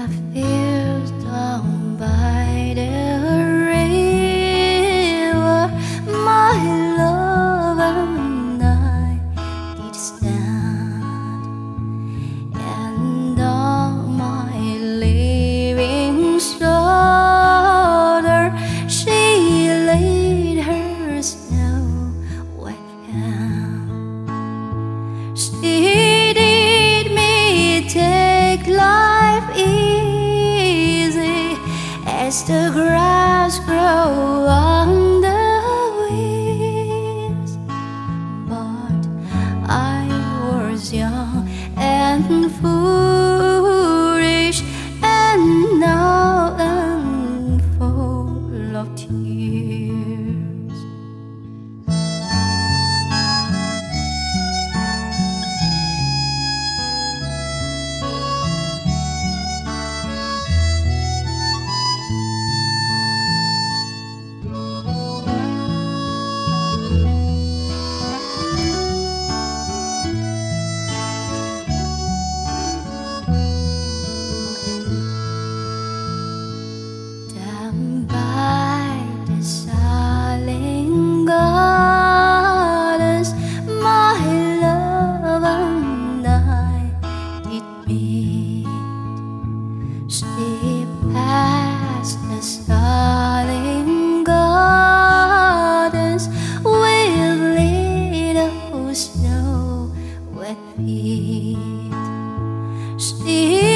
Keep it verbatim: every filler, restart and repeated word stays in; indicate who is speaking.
Speaker 1: fields down by the river, my love and I did stand, and on my living shoulder she laid her snow white hand. She did me take life easy as the grass grows on the weeds, but I was young and foolish, and now I'm full of tears. Down by the Saling Gardens, my love and I did meet. She passed the Saling Gardens with little snow wet feet. She